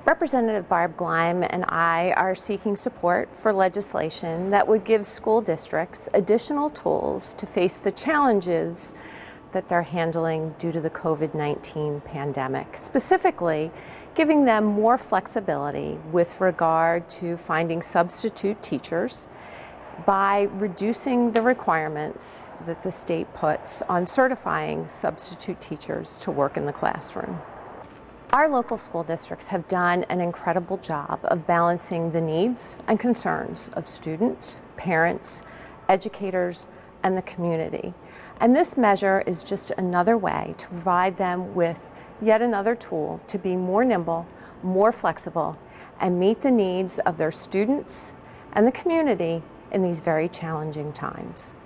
Representative Barb Gleim and I are seeking support for legislation that would give school districts additional tools to face the challenges that they're handling due to the COVID-19 pandemic, specifically giving them more flexibility with regard to finding substitute teachers by reducing the requirements that the state puts on certifying substitute teachers to work in the classroom. Our local school districts have done an incredible job of balancing the needs and concerns of students, parents, educators, and the community. And this measure is just another way to provide them with yet another tool to be more nimble, more flexible, and meet the needs of their students and the community in these very challenging times.